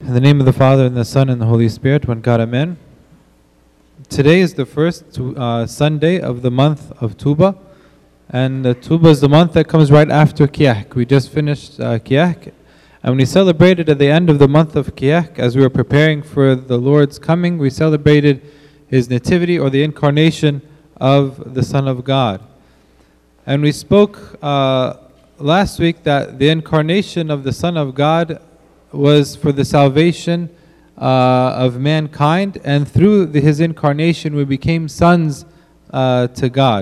In the name of the Father, and the Son, and the Holy Spirit, one God, Amen. Today is the first Sunday of the month of Tuba, and Tuba is the month that comes right after Kiyak. We just finished Kiyak, and we celebrated at the end of the month of Kiyak, as we were preparing for the Lord's coming, we celebrated His nativity, or the incarnation of the Son of God. And we spoke last week that the incarnation of the Son of God was for the salvation of mankind, and through His incarnation we became sons to God.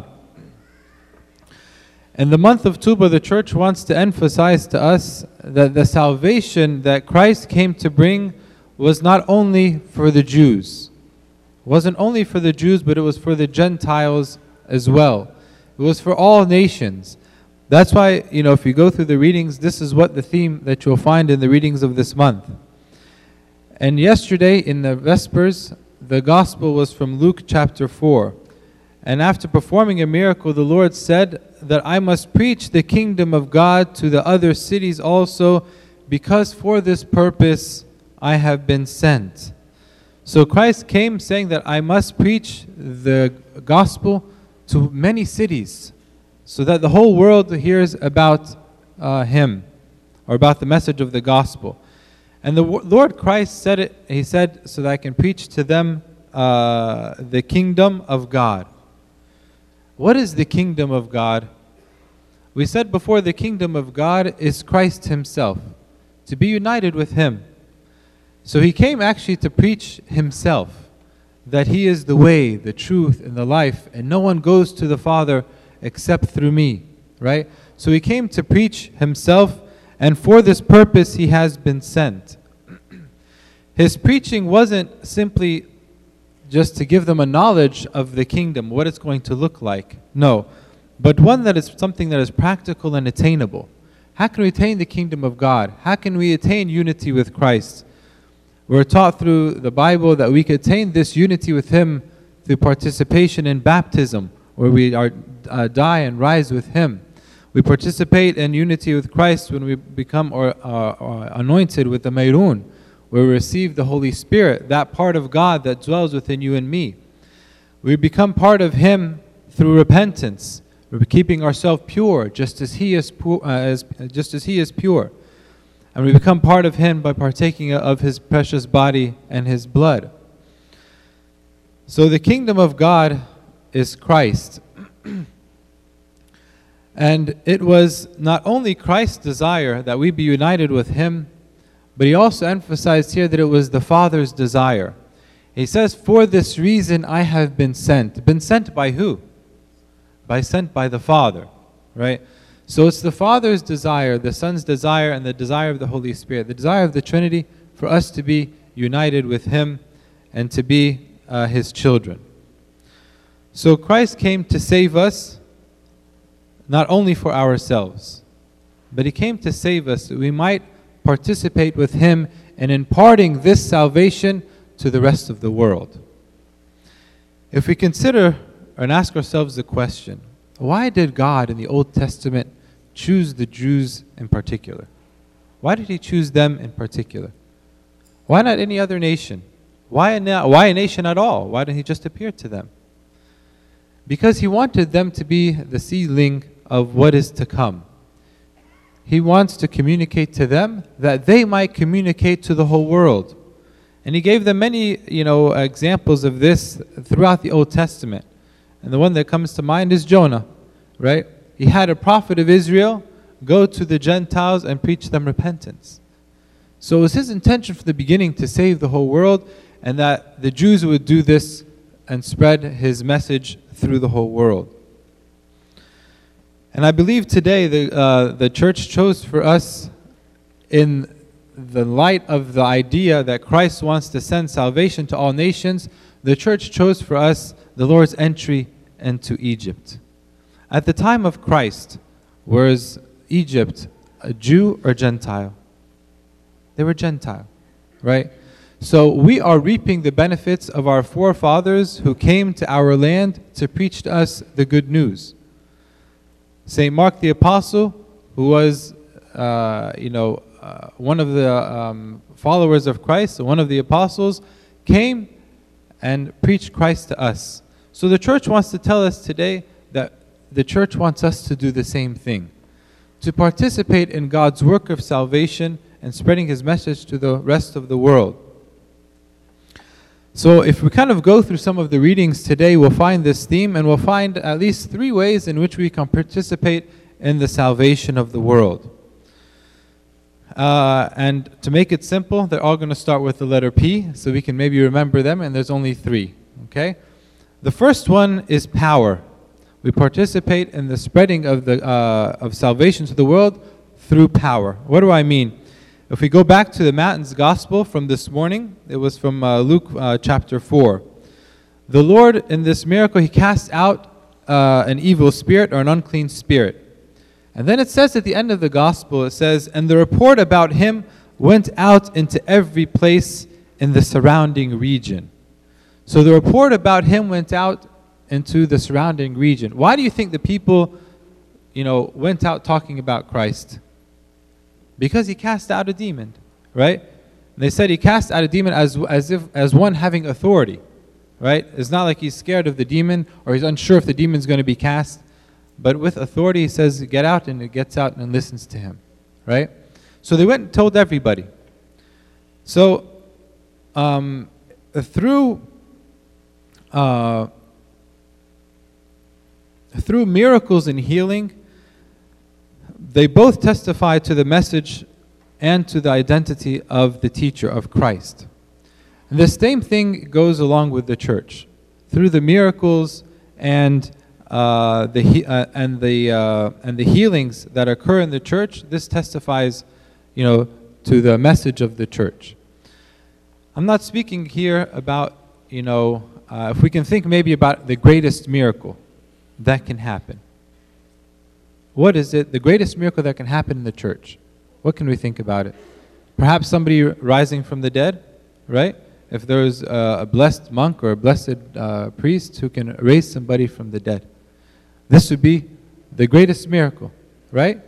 In the month of Tuba, the church wants to emphasize to us that the salvation that Christ came to bring was not only for the Jews. It wasn't only for the Jews, but it was for the Gentiles as well. It was for all nations. That's why, if you go through the readings, this is what the theme that you'll find in the readings of this month. And yesterday in the Vespers, the Gospel was from Luke chapter 4. And after performing a miracle, the Lord said that I must preach the kingdom of God to the other cities also, because for this purpose I have been sent. So Christ came saying that I must preach the gospel to many cities, so that the whole world hears about Him, or about the message of the gospel. And the Lord Christ said it, He said, so that I can preach to them the kingdom of God. What is the kingdom of God? We said before, the kingdom of God is Christ Himself, to be united with Him. So He came actually to preach Himself, that He is the way, the truth, and the life, and no one goes to the Father except through me, right? So He came to preach Himself, and for this purpose He has been sent. His preaching wasn't simply just to give them a knowledge of the kingdom, what it's going to look like. No, but one that is something that is practical and attainable. How can we attain the kingdom of God? How can we attain unity with Christ? We're taught through the Bible that we can attain this unity with Him through participation in baptism, where we die and rise with Him. We participate in unity with Christ when we become anointed with the Mayrun, where we receive the Holy Spirit, that part of God that dwells within you and me. We become part of Him through repentance. We're keeping ourselves pure, just as He is pure. And we become part of Him by partaking of His precious body and His blood. So the kingdom of God is Christ. And it was not only Christ's desire that we be united with Him, but He also emphasized here that it was the Father's desire. He says, for this reason I have been sent. Been sent by who? Sent by the Father, right? So it's the Father's desire, the Son's desire, and the desire of the Holy Spirit, the desire of the Trinity, for us to be united with Him and to be His children. So Christ came to save us, not only for ourselves, but He came to save us that we might participate with Him in imparting this salvation to the rest of the world. If we consider and ask ourselves the question, why did God in the Old Testament choose the Jews in particular? Why did He choose them in particular? Why not any other nation? Why a nation at all? Why didn't He just appear to them? Because He wanted them to be the seedling of what is to come. He wants to communicate to them that they might communicate to the whole world. And He gave them many, examples of this throughout the Old Testament. And the one that comes to mind is Jonah, right? He had a prophet of Israel go to the Gentiles and preach them repentance. So it was His intention from the beginning to save the whole world, and that the Jews would do this and spread His message through the whole world. And I believe today the church chose for us, in the light of the idea that Christ wants to send salvation to all nations, the church chose for us the Lord's entry into Egypt. At the time of Christ, was Egypt a Jew or Gentile? They were Gentile, right? So we are reaping the benefits of our forefathers who came to our land to preach to us the good news. St. Mark the Apostle, who was one of the followers of Christ, one of the apostles, came and preached Christ to us. So the church wants to tell us today that the church wants us to do the same thing, to participate in God's work of salvation and spreading His message to the rest of the world. So if we kind of go through some of the readings today, we'll find this theme, and we'll find at least 3 ways in which we can participate in the salvation of the world. And to make it simple, they're all going to start with the letter P, so we can maybe remember them, and there's only 3. Okay? The first one is power. We participate in the spreading of salvation to the world through power. What do I mean? If we go back to the Matins Gospel from this morning, it was from Luke chapter 4. The Lord, in this miracle, He cast out an evil spirit or an unclean spirit. And then it says at the end of the Gospel, it says, and the report about Him went out into every place in the surrounding region. So the report about Him went out into the surrounding region. Why do you think the people, went out talking about Christ? Because He cast out a demon, right? And they said He cast out a demon as one having authority, right? It's not like He's scared of the demon or He's unsure if the demon's going to be cast. But with authority, He says, get out, and it gets out and listens to Him, right? So they went and told everybody. So through miracles and healing, they both testify to the message and to the identity of the teacher, of Christ. And the same thing goes along with the church. Through the miracles and the healings that occur in the church, this testifies, to the message of the church. I'm not speaking here about, if we can think maybe about the greatest miracle that can happen. What is it? The greatest miracle that can happen in the church. What can we think about it? Perhaps somebody rising from the dead, right? If there's a blessed monk or a blessed priest who can raise somebody from the dead. This would be the greatest miracle, right?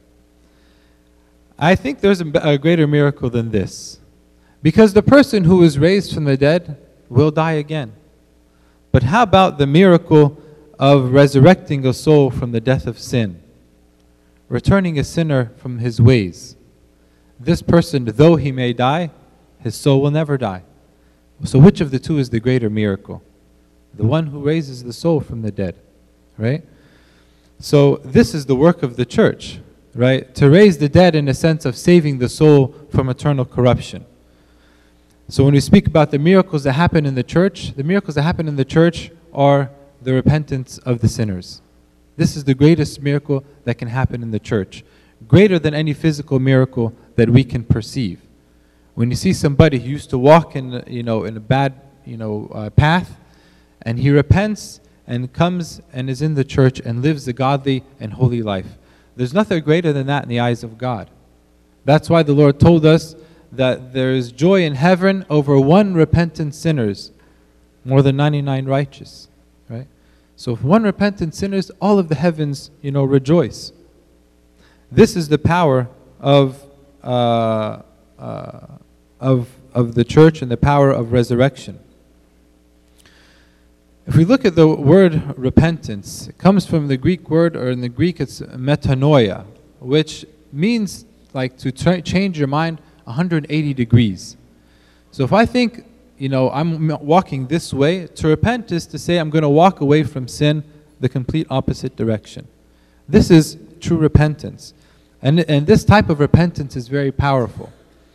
I think there's a greater miracle than this. Because the person who is raised from the dead will die again. But how about the miracle of resurrecting a soul from the death of sin? Returning a sinner from his ways. This person, though he may die, his soul will never die. So which of the two is the greater miracle? The one who raises the soul from the dead, right? So this is the work of the church, right? To raise the dead in a sense of saving the soul from eternal corruption. So when we speak about the miracles that happen in the church, the miracles that happen in the church are the repentance of the sinners. This is the greatest miracle that can happen in the church, greater than any physical miracle that we can perceive. When you see somebody who used to walk in a bad path, and he repents and comes and is in the church and lives a godly and holy life, there's nothing greater than that in the eyes of God. That's why the Lord told us that there is joy in heaven over one repentant sinners, more than 99 righteous, right? So if one repentant sinners, all of the heavens, rejoice. This is the power of the church and the power of resurrection. If we look at the word repentance, it comes from the Greek word, or in the Greek it's metanoia, which means like to change your mind 180 degrees. So if I think, I'm walking this way, to repent is to say I'm going to walk away from sin the complete opposite direction. This is true repentance. And this type of repentance is very powerful.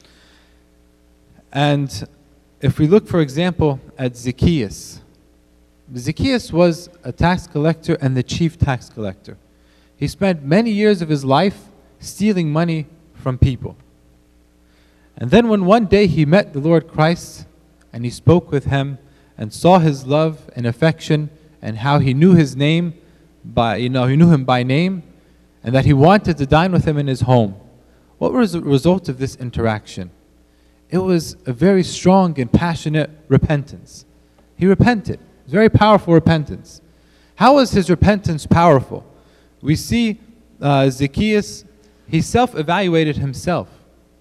And if we look, for example, at Zacchaeus. Zacchaeus was a tax collector and the chief tax collector. He spent many years of his life stealing money from people. And then when one day he met the Lord Christ, and he spoke with him and saw his love and affection and how he knew his name he knew him by name, and that he wanted to dine with him in his home. What was the result of this interaction? It was a very strong and passionate repentance. He repented. Very powerful repentance. How was his repentance powerful? We see Zacchaeus, he self-evaluated himself.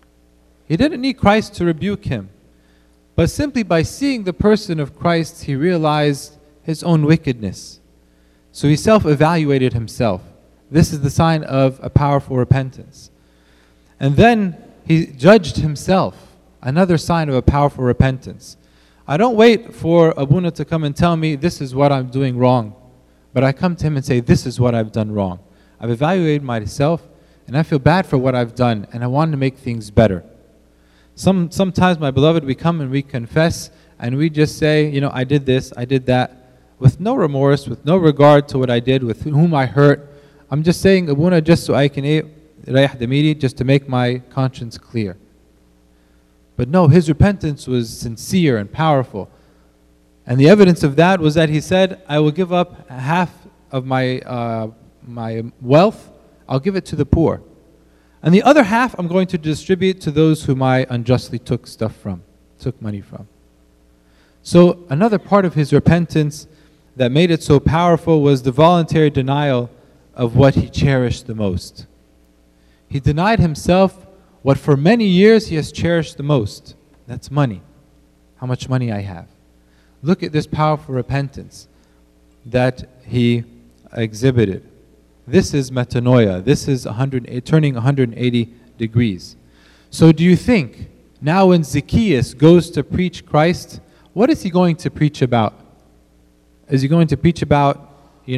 He didn't need Christ to rebuke him. But simply by seeing the person of Christ, he realized his own wickedness. So he self-evaluated himself. This is the sign of a powerful repentance. And then he judged himself, another sign of a powerful repentance. I don't wait for Abuna to come and tell me this is what I'm doing wrong, but I come to him and say this is what I've done wrong. I've evaluated myself and I feel bad for what I've done and I want to make things better. Sometimes, my beloved, we come and we confess and we just say, you know, I did this, I did that, with no remorse, with no regard to what I did, with whom I hurt. I'm just saying, Abuna, just so I can just to make my conscience clear. But no, his repentance was sincere and powerful. And the evidence of that was that he said, I will give up half of my wealth, I'll give it to the poor. And the other half I'm going to distribute to those whom I unjustly took money from. So another part of his repentance that made it so powerful was the voluntary denial of what he cherished the most. He denied himself what for many years he has cherished the most. That's money. How much money I have. Look at this powerful repentance that he exhibited. This is metanoia. This is turning 180 degrees. So do you think, now when Zacchaeus goes to preach Christ, what is he going to preach about? Is he going to preach about,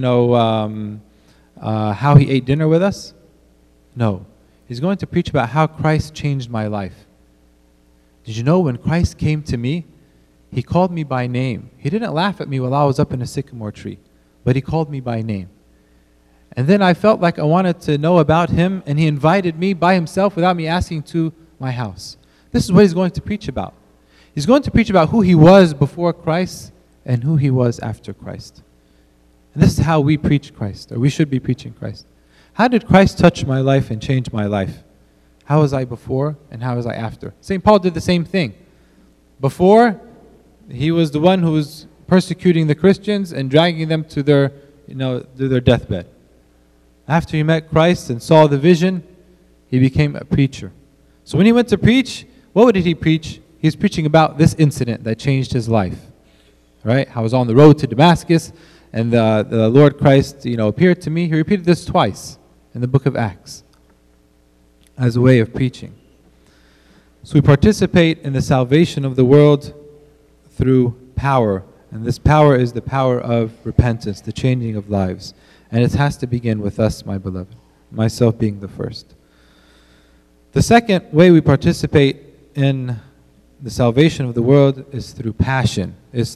how he ate dinner with us? No. He's going to preach about how Christ changed my life. Did you know when Christ came to me, he called me by name. He didn't laugh at me while I was up in a sycamore tree, but he called me by name. And then I felt like I wanted to know about him, and he invited me by himself without me asking to my house. This is what he's going to preach about. He's going to preach about who he was before Christ and who he was after Christ. And this is how we preach Christ, or we should be preaching Christ. How did Christ touch my life and change my life? How was I before and how was I after? St. Paul did the same thing. Before, he was the one who was persecuting the Christians and dragging them to their deathbed. After he met Christ and saw the vision, he became a preacher. So when he went to preach, what did he preach? He was preaching about this incident that changed his life. Right? I was on the road to Damascus, and the Lord Christ, appeared to me. He repeated this twice in the book of Acts as a way of preaching. So we participate in the salvation of the world through power. And this power is the power of repentance, the changing of lives. And it has to begin with us, my beloved, myself being the first. The second way we participate in the salvation of the world is through passion.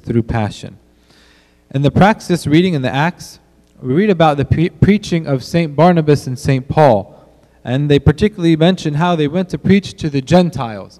In the Praxis reading in the Acts, we read about the preaching of St. Barnabas and St. Paul. And they particularly mention how they went to preach to the Gentiles.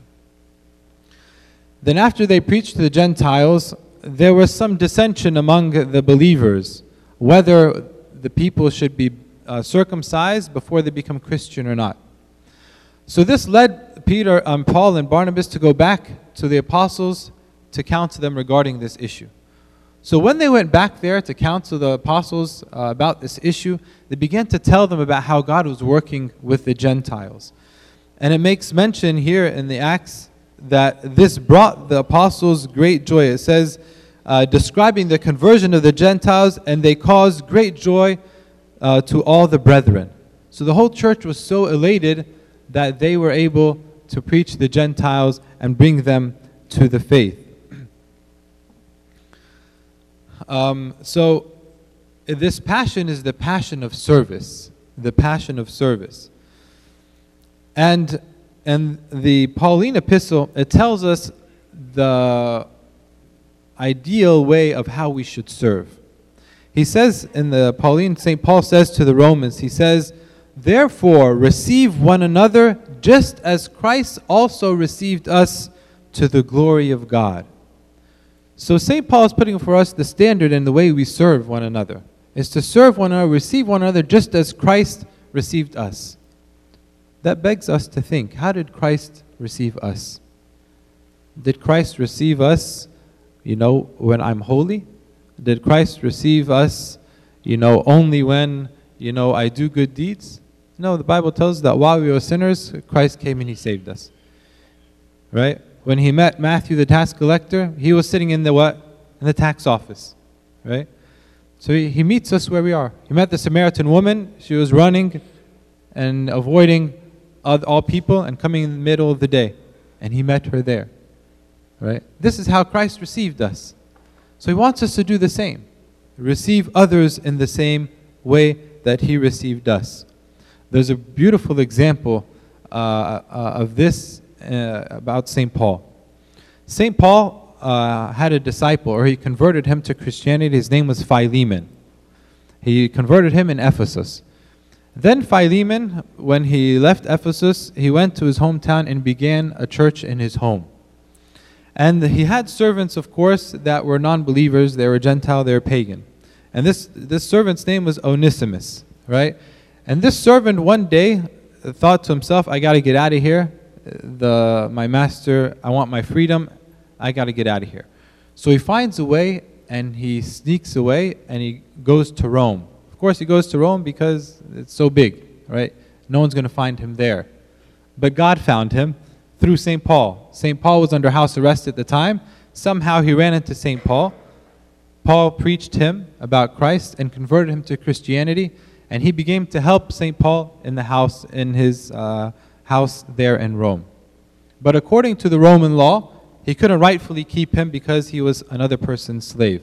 Then after they preached to the Gentiles, there was some dissension among the believers, whether the people should be circumcised before they become Christian or not. So this led Paul and Barnabas to go back to the apostles to counsel them regarding this issue. So when they went back there to counsel the apostles about this issue, they began to tell them about how God was working with the Gentiles. And it makes mention here in the Acts that this brought the apostles great joy. It says, describing the conversion of the Gentiles, and they caused great joy to all the brethren. So the whole church was so elated that they were able to preach to the Gentiles and bring them to the faith. So this passion is the passion of service. The passion of service. And the Pauline epistle, it tells us the ideal way of how we should serve. He says in the Pauline, St. Paul says to the Romans, he says, therefore receive one another just as Christ also received us to the glory of God. So St. Paul is putting for us the standard in the way we serve one another. Is to serve one another, receive one another just as Christ received us. That begs us to think, how did Christ receive us? Did Christ receive us, when I'm holy? Did Christ receive us, only when, I do good deeds? No, the Bible tells us that while we were sinners, Christ came and he saved us. right? When he met Matthew the tax collector, he was sitting in the what? In the tax office, right? So he meets us where we are. He met the Samaritan woman. She was running and avoiding all people and coming in the middle of the day. And he met her there, right? This is how Christ received us. So he wants us to do the same. Receive others in the same way that he received us. There's a beautiful example of this about St. Paul. St. Paul had a disciple, or he converted him to Christianity. His name was Philemon. He converted him in Ephesus. Then Philemon, when he left Ephesus, he went to his hometown and began a church in his home. And he had servants, of course, that were non-believers. They were Gentile, they were pagan. And this servant's name was Onesimus, right? And this servant one day thought to himself, I got to get out of here. My master, I want my freedom. I got to get out of here. So he finds a way and he sneaks away and he goes to Rome. Of course, he goes to Rome because it's so big, right? No one's going to find him there. But God found him through St. Paul. St. Paul was under house arrest at the time. Somehow he ran into St. Paul. Paul preached him about Christ and converted him to Christianity. And he began to help St. Paul in his house there in Rome. But according to the Roman law, he couldn't rightfully keep him because he was another person's slave.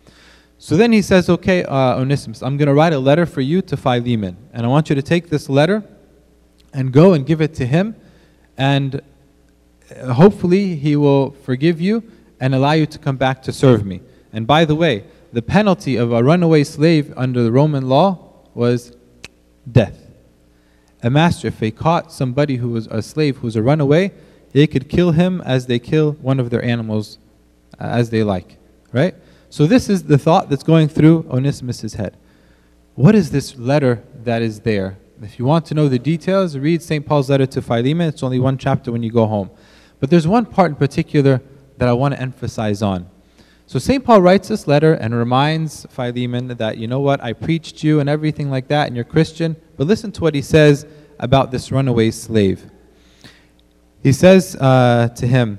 So then he says, okay, Onesimus, I'm going to write a letter for you to Philemon. And I want you to take this letter and go and give it to him. And hopefully he will forgive you and allow you to come back to serve me. And by the way, the penalty of a runaway slave under the Roman law was death. A master, if they caught somebody who was a slave, who was a runaway, they could kill him as they kill one of their animals as they like, right? So this is the thought that's going through Onesimus' head. What is this letter that is there? If you want to know the details, read St. Paul's letter to Philemon. It's only one chapter when you go home. But there's one part in particular that I want to emphasize on. So St. Paul writes this letter and reminds Philemon that, you know what, I preached you and everything like that, and you're Christian. But listen to what he says about this runaway slave. He says to him,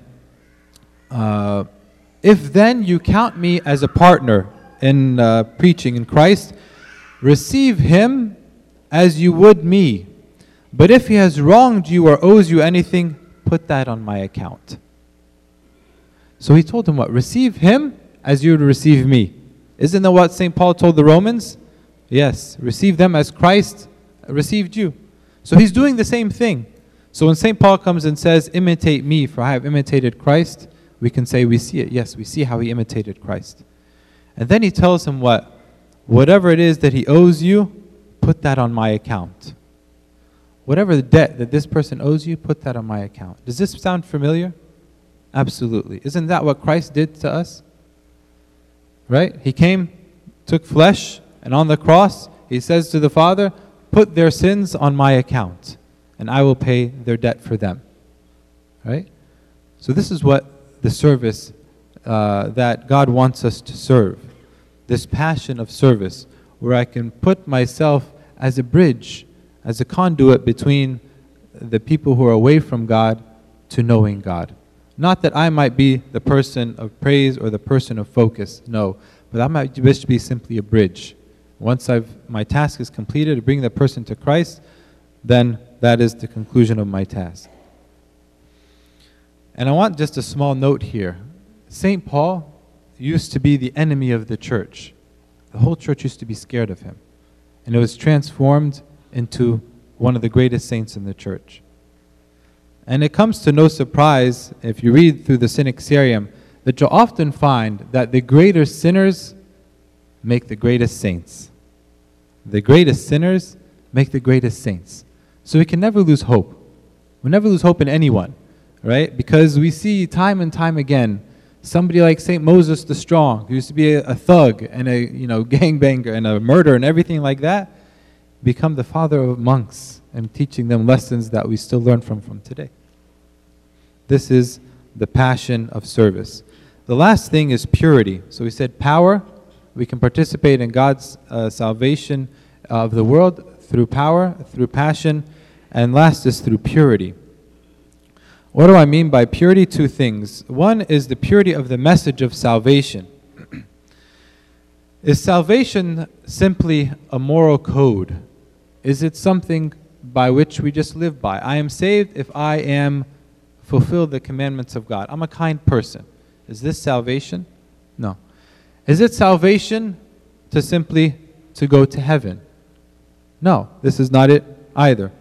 if then you count me as a partner in preaching in Christ, receive him as you would me. But if he has wronged you or owes you anything, put that on my account. So he told him what? Receive him as you would receive me. Isn't that what St. Paul told the Romans? Yes, receive them as Christ received you. So he's doing the same thing. So when St. Paul comes and says, imitate me, for I have imitated Christ, we can say we see it. Yes, we see how he imitated Christ. And then he tells him what? Whatever it is that he owes you, put that on my account. Whatever the debt that this person owes you, put that on my account. Does this sound familiar? Absolutely. Isn't that what Christ did to us? Right? He came, took flesh, and on the cross, he says to the Father, put their sins on my account, and I will pay their debt for them. Right? So this is what the service that God wants us to serve. This passion of service, where I can put myself as a bridge, as a conduit between the people who are away from God to knowing God. Not that I might be the person of praise or the person of focus, no. But I might just be simply a bridge. Once my task is completed to bring the person to Christ, then that is the conclusion of my task. And I want just a small note here. St. Paul used to be the enemy of the church. The whole church used to be scared of him. And it was transformed into one of the greatest saints in the church. And it comes to no surprise, if you read through the Synaxarium, that you'll often find that the greater sinners make the greatest saints. The greatest sinners make the greatest saints. So we can never lose hope. We never lose hope in anyone, right? Because we see time and time again, somebody like St. Moses the Strong, who used to be a thug and a gangbanger and a murderer and everything like that, become the father of monks and teaching them lessons that we still learn from today. This is the passion of service. The last thing is purity. So we said power. We can participate in God's salvation of the world through power, through passion, and last is through purity. What do I mean by purity? Two things. One is the purity of the message of salvation. Is salvation simply a moral code? Is it something by which we just live by? I am saved if I am fulfill the commandments of God. I'm a kind person. Is this salvation? No. Is it salvation to simply to go to heaven? No, this is not it either.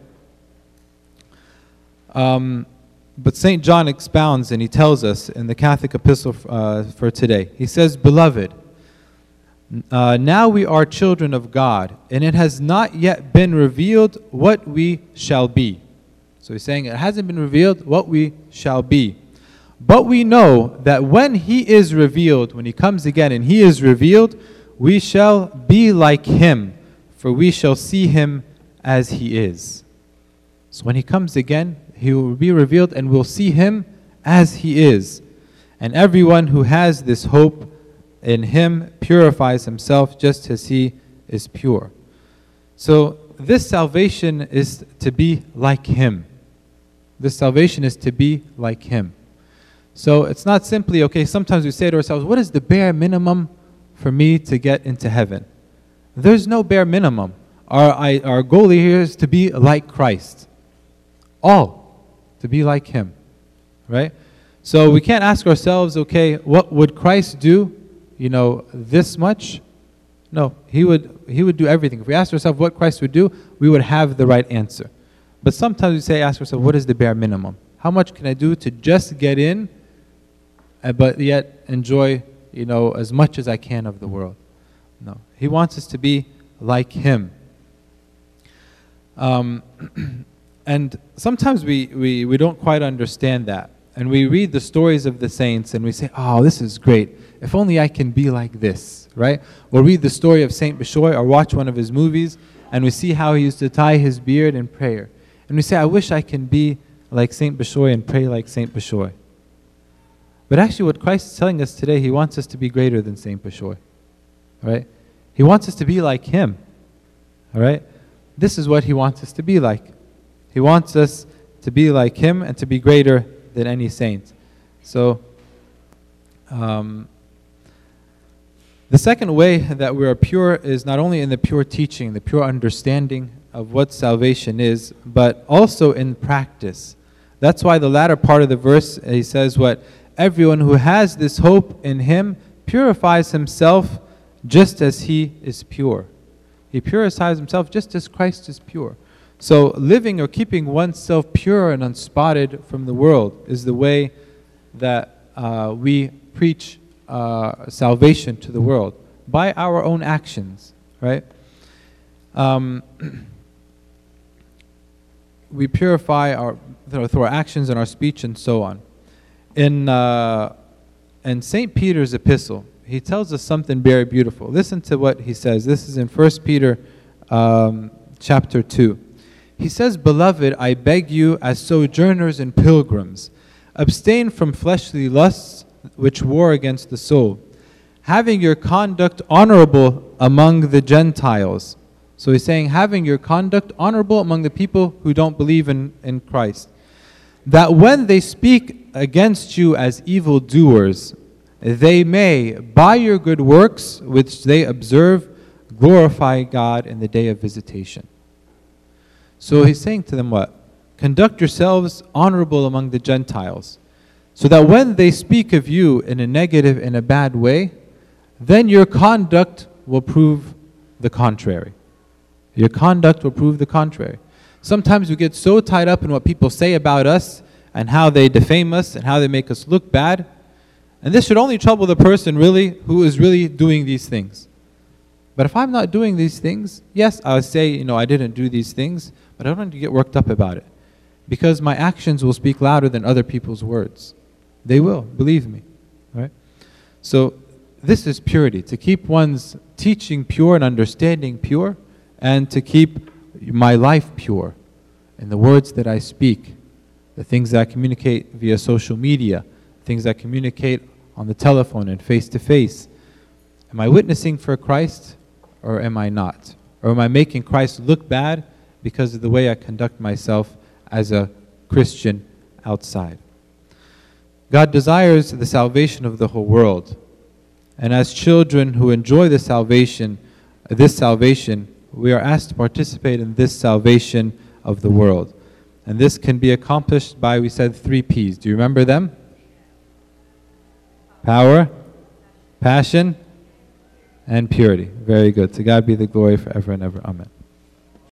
But St. John expounds and he tells us in the Catholic epistle for today. He says, "Beloved, now we are children of God, and it has not yet been revealed what we shall be." So he's saying it hasn't been revealed what we shall be. But we know that when he is revealed, when he comes again and he is revealed, we shall be like him, for we shall see him as he is. So when he comes again, he will be revealed and we'll see him as he is. And everyone who has this hope in him purifies himself just as he is pure. So this salvation is to be like him. This salvation is to be like him. So it's not simply, okay, sometimes we say to ourselves, what is the bare minimum for me to get into heaven? There's no bare minimum. Our goal here is to be like Christ. All to be like him, right? So we can't ask ourselves, okay, what would Christ do, this much? No, he would do everything. If we ask ourselves what Christ would do, we would have the right answer. But sometimes we ask ourselves, what is the bare minimum? How much can I do to just get in, but yet enjoy, as much as I can of the world? No, he wants us to be like him. And sometimes we don't quite understand that. And we read the stories of the saints and we say, oh, this is great. If only I can be like this, right? Or read the story of Saint Bishoy or watch one of his movies and we see how he used to tie his beard in prayer. And we say, I wish I can be like Saint Bishoy and pray like Saint Bishoy. But actually what Christ is telling us today, he wants us to be greater than Saint Bishoy, right? He wants us to be like him, all right? This is what he wants us to be like. He wants us to be like him and to be greater than any saint. So, the second way that we are pure is not only in the pure teaching, the pure understanding of what salvation is, but also in practice. That's why the latter part of the verse, he says what? Everyone who has this hope in him purifies himself just as he is pure. He purifies himself just as Christ is pure. So living or keeping oneself pure and unspotted from the world is the way that we preach salvation to the world, by our own actions, right? We purify through our actions and our speech and so on. In St. Peter's epistle, he tells us something very beautiful. Listen to what he says. This is in 1 Peter chapter 2. He says, "Beloved, I beg you, as sojourners and pilgrims, abstain from fleshly lusts which war against the soul, having your conduct honorable among the Gentiles." So he's saying, having your conduct honorable among the people who don't believe in Christ, that when they speak against you as evildoers, they may, by your good works which they observe, glorify God in the day of visitation. So he's saying to them what? Conduct yourselves honorable among the Gentiles, so that when they speak of you in a negative, in a bad way, then your conduct will prove the contrary. Your conduct will prove the contrary. Sometimes we get so tied up in what people say about us and how they defame us and how they make us look bad. And this should only trouble the person really who is really doing these things. But if I'm not doing these things, yes, I'll say, I didn't do these things, but I don't need to get worked up about it. Because my actions will speak louder than other people's words. They will, believe me. Right? So this is purity, to keep one's teaching pure and understanding pure, and to keep my life pure in the words that I speak, the things that I communicate via social media, things that I communicate on the telephone and face-to-face. Am I witnessing for Christ, or am I not? Or am I making Christ look bad because of the way I conduct myself as a Christian outside. God desires the salvation of the whole world. And as children who enjoy this salvation, we are asked to participate in this salvation of the world. And this can be accomplished by, we said, 3 P's. Do you remember them? Power, passion, and purity. Very good. To God be the glory forever and ever. Amen.